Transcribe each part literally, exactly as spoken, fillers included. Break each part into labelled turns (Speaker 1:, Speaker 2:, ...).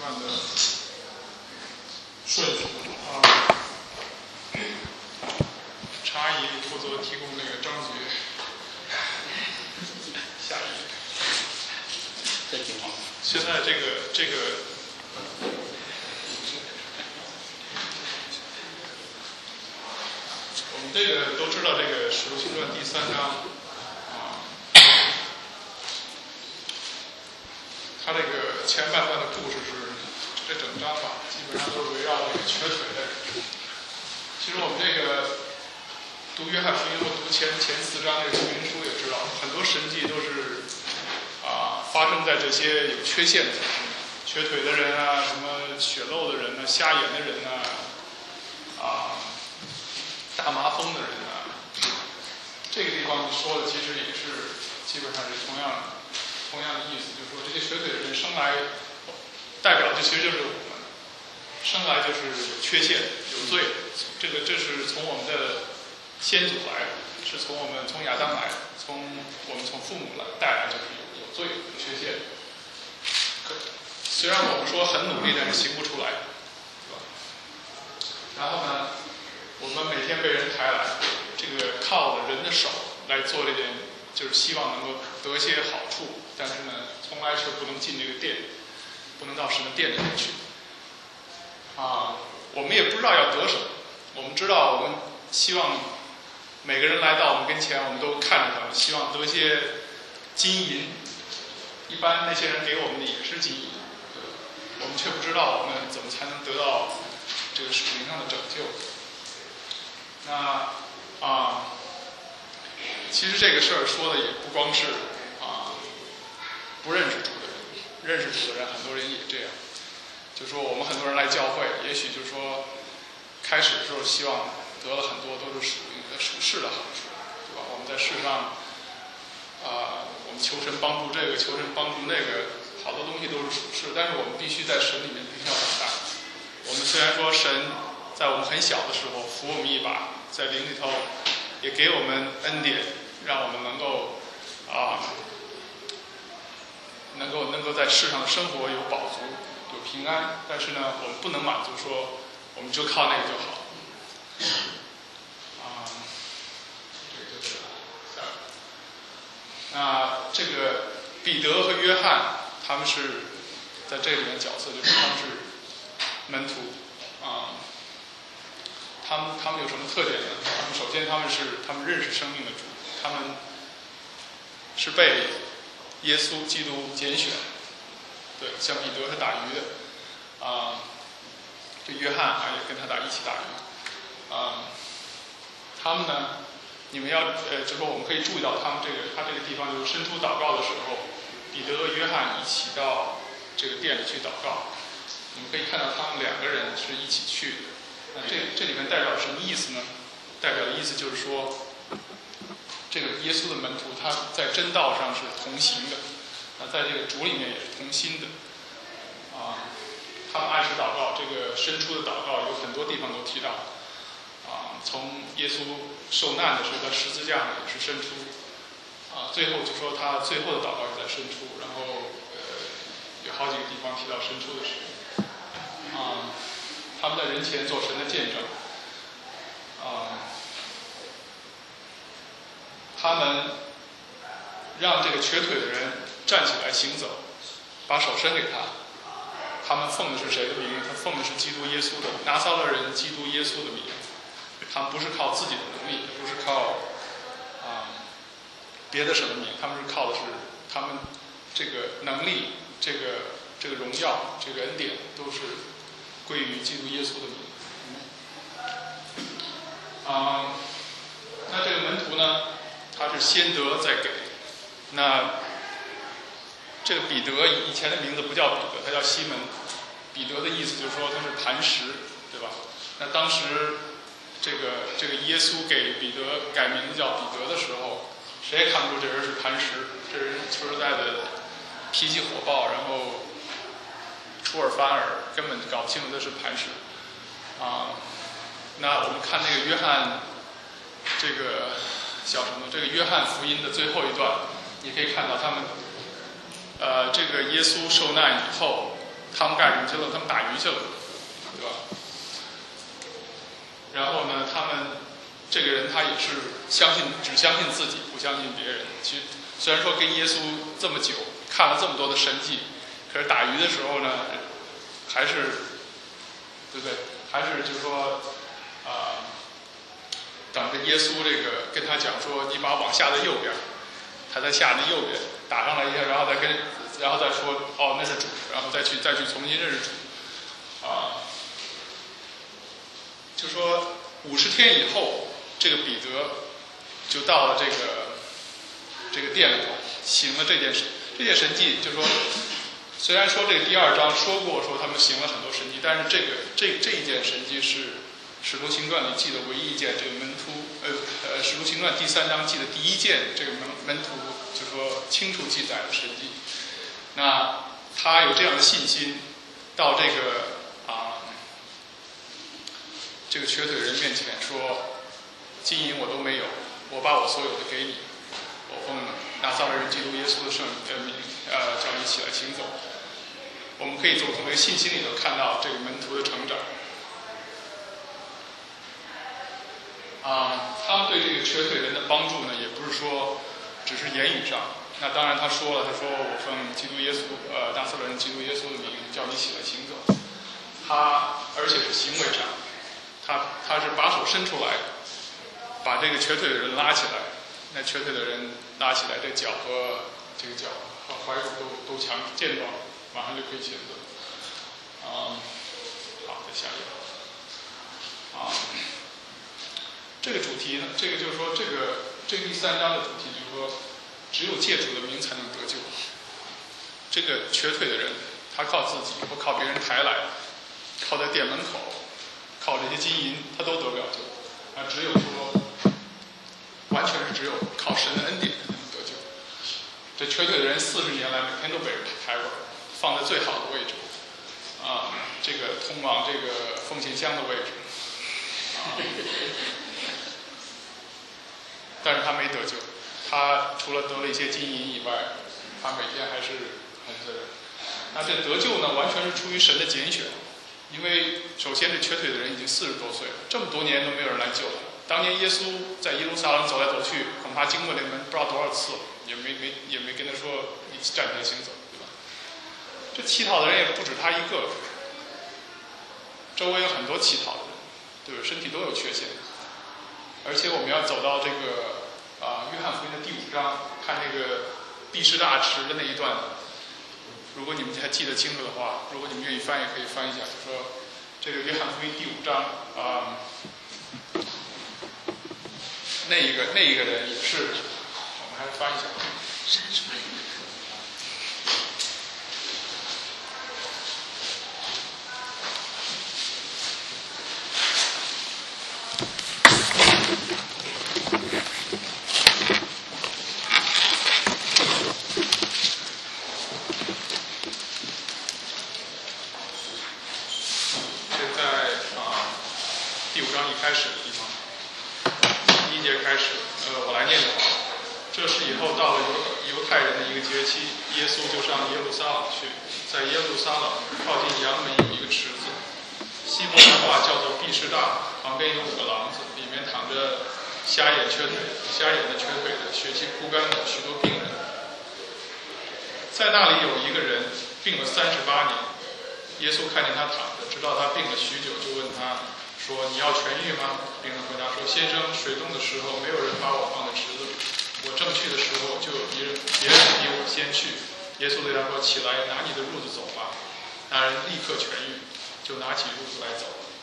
Speaker 1: 段的顺序啊。查姨负责提供那个章节。下一页。
Speaker 2: 这挺好。
Speaker 1: 现在这个这个。我们这个都知道，这个《使徒行传》第三章啊，它这个前半段的故事是这整章吧，基本上都是围绕这个瘸腿的人。其实我们这个读约翰福音或读前前四章这个福音书也知道，很多神迹都是啊发生在这些有缺陷的人，瘸腿的人啊，什么血漏的人啊，瞎眼的人啊，啊。大麻风的人啊，这个地方说的其实也是基本上是同样同样的意思，就是说这些瘸腿的人生来代表的其实就是我们，生来就是有缺陷有罪，这个这是从我们的先祖来，是从我们从亚当来，从我们从父母来带来就是有有罪有缺陷。虽然我们说很努力，但是行不出来，对吧？然后呢？我们每天被人抬来，这个靠着人的手来做这件，就是希望能够得些好处，但是呢，从来却不能进这个殿，不能到神的殿里面去。啊，我们也不知道要得什么，我们知道我们希望每个人来到我们跟前，我们都看着他们，希望得些金银。一般那些人给我们的也是金银，我们却不知道我们怎么才能得到这个属灵上的拯救。那啊，其实这个事儿说的也不光是啊不认识主的人，认识主的人很多人也这样。就说我们很多人来教会，也许就是说开始的时候希望得了很多都是属灵的属世的好处，对吧？我们在世上啊，我们求神帮助这个，求神帮助那个，好多东西都是属世，但是我们必须在神里面必须要长大。我们虽然说神在我们很小的时候扶我们一把，在灵里头也给我们恩典，让我们能够啊，能够能够在世上的生活有饱足，有平安。但是呢，我们不能满足说我们就靠那个就好。啊，这个就是那这个彼得和约翰他们是在这里面角色，就是他们是门徒啊。他们他们有什么特点呢？他们首先他们是他们认识生命的主，他们是被耶稣基督拣选。对，像彼得是打鱼的，啊，这约翰啊也跟他打一起打鱼，啊，他们呢，你们要呃，就说我们可以注意到他们这个他这个地方就是伸出祷告的时候，彼得和约翰一起到这个店里去祷告，你们可以看到他们两个人是一起去的。那这这里面代表什么意思呢？代表的意思就是说，这个耶稣的门徒他在真道上是同行的，那在这个主里面也是同心的，啊，他们按时祷告，这个伸出的祷告有很多地方都提到，啊，从耶稣受难的时候在十字架上也是伸出，啊，最后就说他最后的祷告也在伸出，然后呃有好几个地方提到伸出的事，啊。他们在人前做神的见证，啊，他们让这个瘸腿的人站起来行走，把手伸给他。他们奉的是谁的名？他奉的是基督耶稣的拿撒勒人基督耶稣的名。他们不是靠自己的能力，不是靠啊别的什么名，他们是靠的是他们这个能力、这个这个荣耀、这个恩典都是归于基督耶稣的名。啊，那这个门徒呢，他是先得再给。那这个彼得以前的名字不叫彼得，他叫西门。彼得的意思就是说他是磐石，对吧？那当时这个这个耶稣给彼得改名字叫彼得的时候，谁也看不出这人是磐石，这人说实在的脾气火爆，然后出尔反尔，根本搞不清楚他是磐石啊。那我们看那个约翰，这个叫什么？这个约翰福音的最后一段，你可以看到他们，呃，这个耶稣受难以后， 他们干什么去了？他们打鱼去了，对吧？然后呢，他们这个人他也是相信，只相信自己，不相信别人。其实虽然说跟耶稣这么久，看了这么多的神迹，可是打鱼的时候呢，还是，对不对？还是就是说，啊、呃，等着耶稣这个跟他讲说，你把网下的右边，他在下的右边打上来一下，然后再跟，然后再说，哦，那是主，然后再去再去重新认识主，啊、呃，就说五十天以后，这个彼得就到了这个这个店里头，行了这件事，这件神迹，就说。虽然说这个第二章说过说他们行了很多神迹，但是这个这这一件神迹是《使徒行传》里记的唯一一件这个门徒呃呃《使徒行传》第三章记的第一件这个门门徒就说清楚记载的神迹。那他有这样的信心，到这个啊这个瘸腿人面前说：“金银我都没有，我把我所有的给你，我奉拿撒勒人基督耶稣的圣名呃叫你起来行走。”我们可以从这个信心里头看到这个门徒的成长。啊，他们对这个瘸腿人的帮助呢，也不是说只是言语上。那当然他说了，他说我奉基督耶稣呃拿撒勒人基督耶稣的名叫你起来行走。他而且是行为上，他他是把手伸出来，把这个瘸腿的人拉起来。那瘸腿的人拉起来，这脚和这个脚和踝骨都都强健壮。马上就可以行走。啊、嗯，好，再下一个。啊，这个主题呢，这个就是说，这个这个第三章的主题就是说，只有借主的名才能得救。这个瘸腿的人，他靠自己或靠别人抬来，靠在店门口，靠这些金银，他都得不了救。啊，只有说，完全是只有靠神的恩典才能得救。这瘸腿的人四十年来每天都被人抬过来。放在最好的位置，啊，这个通往这个奉献箱的位置，啊，但是他没得救，他除了得了一些金银以外，他每天还是还是在这。那这得救呢，完全是出于神的拣选，因为首先这瘸腿的人已经四十多岁了，这么多年都没有人来救他。当年耶稣在耶路撒冷走来走去，恐怕经过那门不知道多少次了，也没没也没跟他说你站起来行走。这乞讨的人也不止他一个，周围有很多乞讨的人，对吧？身体都有缺陷。而且我们要走到这个啊、呃，约翰福音的第五章，看那个毕士大池的那一段。如果你们还记得清楚的话，如果你们愿意翻，也可以翻一下。说这个约翰福音第五章啊、呃，那一个那一个人也是，我们还是翻一下。开始的地方，第一节开始，呃，我来念就好。这是以后到了犹犹太人的一个节期，耶稣就上耶路撒冷去，在耶路撒冷靠近羊门有一个池子，希伯来话叫做毕士大，旁边有五个廊子，里面躺着瞎眼瘸腿、瞎眼的瘸腿的、血气枯干的许多病人。在那里有一个人病了三十八年，耶稣看见他躺着，知道他病了许久，就问他。说你要痊愈吗？病人回答说：“先生，水冻的时候没有人把我放在池子里，我正去的时候就有别人别人比我先去。”耶稣对他说：“起来，拿你的褥子走吧。”那人立刻痊愈，就拿起褥子来走了。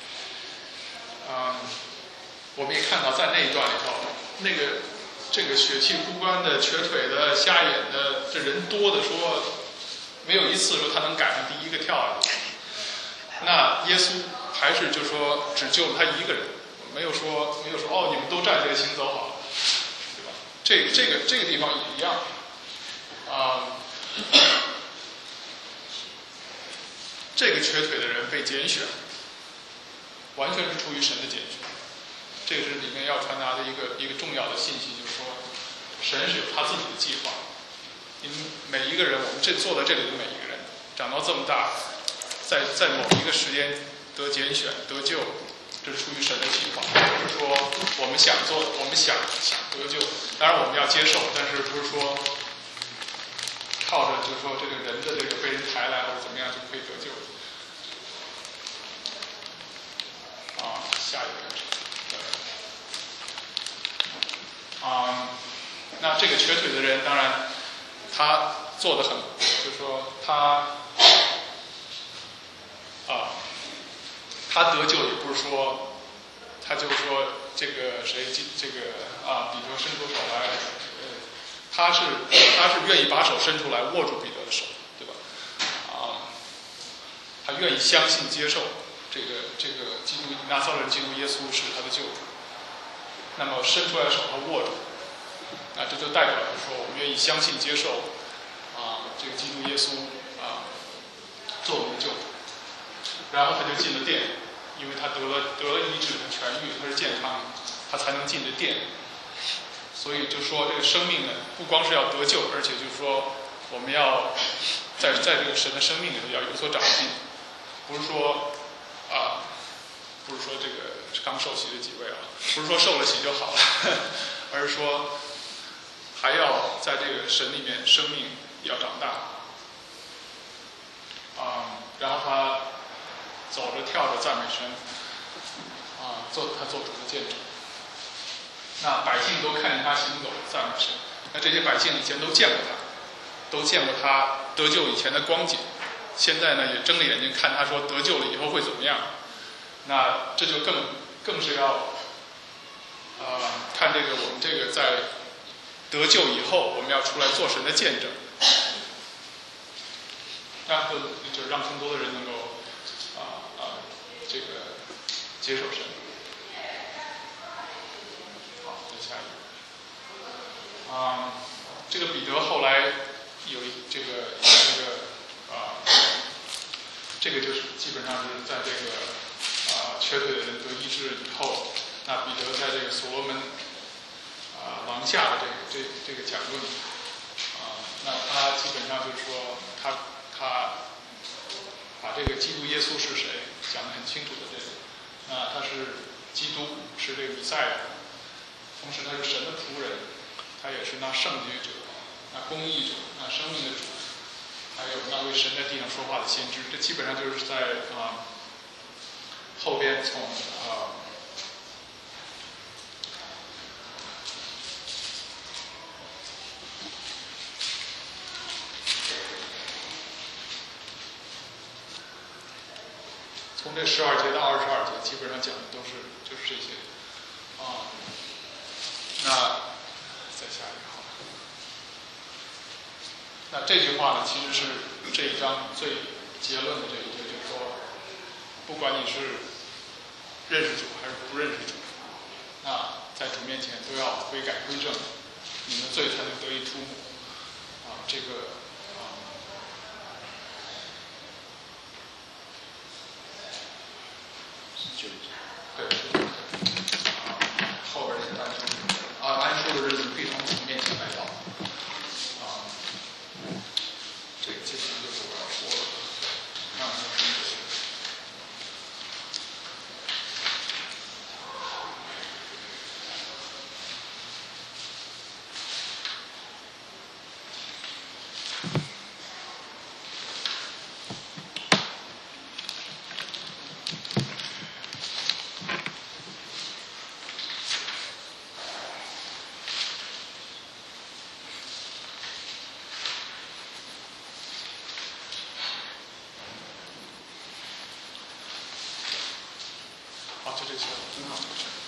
Speaker 1: 嗯，我们也看到在那一段里头，那个这个血气枯干的、瘸腿的、瞎眼的，这人多的说，没有一次说他能赶上第一个跳下去。那耶稣。还是就说只救了他一个人，没有说没有说哦，你们都站起来行走好了，对吧？这这个这个地方也一样啊、呃。这个瘸腿的人被拣选，完全是出于神的拣选。这个是里面要传达的一个一个重要的信息，就是说，神是有他自己的计划。你们每一个人，我们这坐在这里的每一个人， 长到这么大，在在某一个时间得拣选得救，这是出于神的计划，不是说我们想做，我们想想得救，当然我们要接受，但是不是说靠着就是说这个人的这个被人抬来或者怎么样就可以得救。啊，下一个。啊、嗯，那这个瘸腿的人，当然他做得很，就是说他啊，他得救也不是说，他就是说这个谁这个啊，彼得伸出手来，呃，他是他是愿意把手伸出来握住彼得的手，对吧？啊，他愿意相信接受这个这个基督拿撒勒人基督耶稣是他的救主。那么伸出来的手他握住，那这就代表着说我们愿意相信接受啊这个基督耶稣啊做我们的救主。然后他就进了殿，因为他得了得了医治痊愈，他是健康，他才能进的殿。所以就说这个生命呢，不光是要得救，而且就是说我们要在在这个神的生命里头要有所长进，不是说啊。不是说这个刚受洗的几位啊，不是说受了洗就好了，而是说还要在这个神里面生命要长大，啊、嗯，然后他走着跳着赞美神，啊、嗯，做他做主的见证。那百姓都看见他行走赞美神，那这些百姓以前都见过他，都见过他得救以前的光景，现在呢也睁着眼睛看他说得救了以后会怎么样。那这就更更是要，呃，看这个我们这个在得救以后，我们要出来做神的见证，那更就让更多的人能够啊啊、呃、这个接受神。好，再下一个。啊、呃，这个彼得后来有一这个这个啊、呃，这个就是基本上是在这个。啊，瘸腿的人得医治以后，那彼得在这个所罗门啊王下的这个这这个讲论啊，那他基本上就是说，他他把这个基督耶稣是谁讲得很清楚的这个，那他是基督，是这个弥赛亚，同时他是神的仆人，他也是那圣洁者，那公义者，那生命的主，还有那为神在地上说话的先知，这基本上就是在啊。后边从啊、呃，从这十二节到二十二节，基本上讲的都是就是这些啊。那再下一个好了。那这句话呢，其实是这一章最结论的这一句，就是说，不管你是认识主还是不认识主，那在主面前都要悔改归正，你们的罪才能得以涂抹。啊，这个啊，对，啊，后边是安舒，啊，安舒的日子必从主面前来到。啊，这个基本上就是我要说的。让我们好，就这些，真好。